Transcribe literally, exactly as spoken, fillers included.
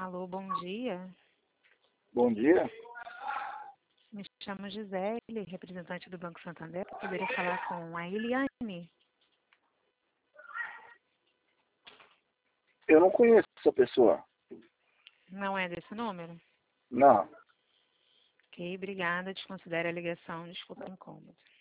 Alô, bom dia. Bom dia. Me chamo Gisele, representante do Banco Santander. Poderia falar com a Eliane? Eu não conheço essa pessoa. Não é desse número? Não. Ok, obrigada. Desconsidere a ligação. Desculpa o incômodo.